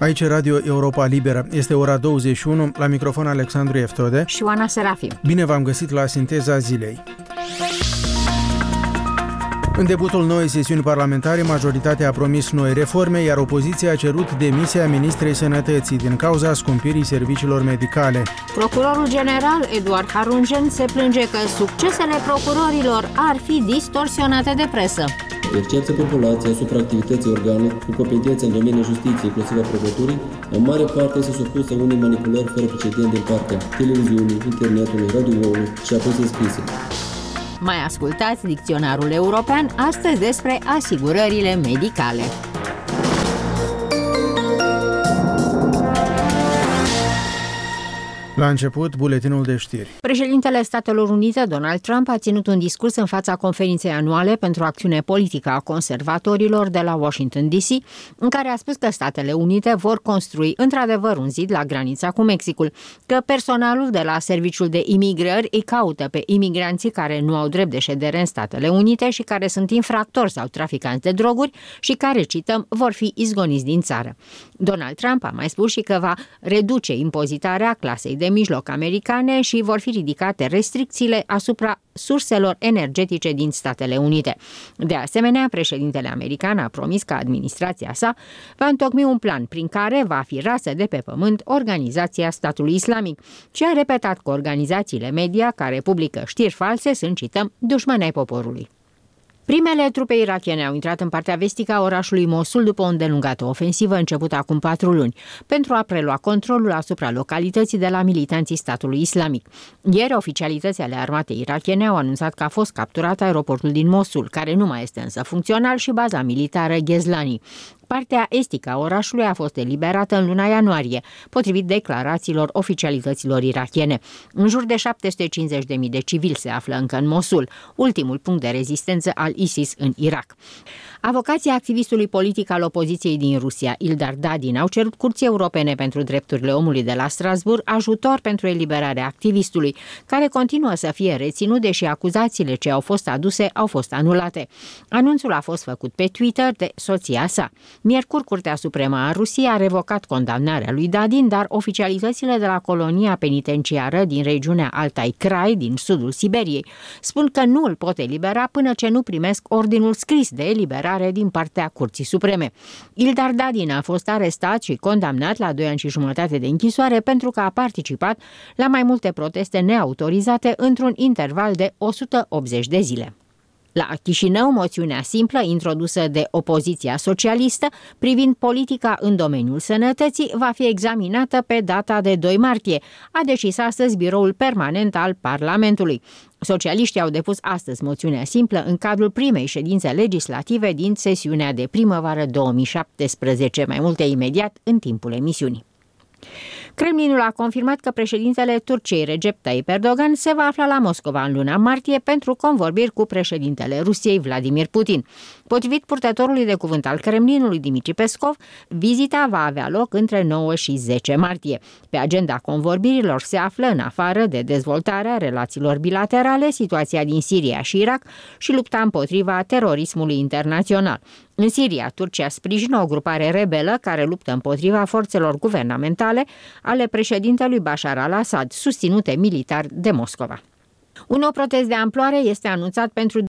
Aici Radio Europa Liberă. Este ora 21, la microfon Alexandru Eftode și Oana Serafim. Bine v-am găsit la Sinteza Zilei. În debutul noii sesiuni parlamentare, majoritatea a promis noi reforme, iar opoziția a cerut demisia ministrei Sănătății din cauza scumpirii serviciilor medicale. Procurorul general Eduard Harungen se plânge că succesele procurorilor ar fi distorsionate de presă. Percepția populației asupra activității organe cu competențe în domeniul justiției, inclusiv a procuraturii, în mare parte este supusă unei manipulări fără precedent din partea televiziunii, internetului, radioului și a presei scrise. Mai ascultați dicționarul european astăzi despre asigurările medicale. La început, buletinul de știri. Președintele Statelor Unite, Donald Trump, a ținut un discurs în fața conferinței anuale pentru acțiune politică a conservatorilor de la Washington DC, în care a spus că Statele Unite vor construi într-adevăr un zid la granița cu Mexicul, că personalul de la Serviciul de Imigrări îi caută pe imigranții care nu au drept de ședere în Statele Unite și care sunt infractori sau traficanți de droguri și care, cităm, vor fi izgoniți din țară. Donald Trump a mai spus și că va reduce impozitarea clasei de mijloc americane și vor fi ridicate restricțiile asupra surselor energetice din Statele Unite. De asemenea, președintele american a promis că administrația sa va întocmi un plan prin care va fi rasă de pe pământ Organizația Statului Islamic și a repetat că organizațiile media care publică știri false sunt, cităm, dușmani ai poporului. Primele trupe irakiene au intrat în partea vestică a orașului Mosul după o îndelungată ofensivă începută acum 4 luni, pentru a prelua controlul asupra localității de la militanții statului islamic. Ieri, oficialitățile ale armatei irakiene au anunțat că a fost capturat aeroportul din Mosul, care nu mai este însă funcțional, și baza militară Ghezlani. Partea estică a orașului a fost eliberată în luna ianuarie, potrivit declarațiilor oficialităților irakiene. În jur de 750.000 de civili se află încă în Mosul, ultimul punct de rezistență al ISIS în Irak. Avocații activistului politic al opoziției din Rusia, Ildar Dadin, au cerut Curții Europene pentru Drepturile Omului de la Strasbourg ajutor pentru eliberarea activistului, care continuă să fie reținut, deși acuzațiile ce au fost aduse au fost anulate. Anunțul a fost făcut pe Twitter de soția sa. Miercuri, Curtea Supremă a Rusiei a revocat condamnarea lui Dadin, dar oficialitățile de la colonia penitenciară din regiunea Altai Krai, din sudul Siberiei, spun că nu îl pot elibera până ce nu primesc ordinul scris de eliberare din partea Curții Supreme. Ildar Dadin a fost arestat și condamnat la 2 ani și jumătate de închisoare pentru că a participat la mai multe proteste neautorizate într-un interval de 180 de zile. La Chișinău, moțiunea simplă introdusă de opoziția socialistă privind politica în domeniul sănătății va fi examinată pe data de 2 martie, a decis astăzi Biroul Permanent al Parlamentului. Socialiștii au depus astăzi moțiunea simplă în cadrul primei ședințe legislative din sesiunea de primăvară 2017, mai multe imediat în timpul emisiunii. Kremlinul a confirmat că președintele Turciei Recep Tayyip Erdogan se va afla la Moscova în luna martie pentru convorbiri cu președintele Rusiei Vladimir Putin. Potrivit purtătorului de cuvânt al Kremlinului Dmitri Peskov, vizita va avea loc între 9 și 10 martie. Pe agenda convorbirilor se află, în afară de dezvoltarea relațiilor bilaterale, situația din Siria și Irak și lupta împotriva terorismului internațional. În Siria, Turcia sprijină o grupare rebelă care luptă împotriva forțelor guvernamentale ale președintelui Bashar al-Assad, susținute militar de Moscova. Un nou protest de amploare este anunțat pentru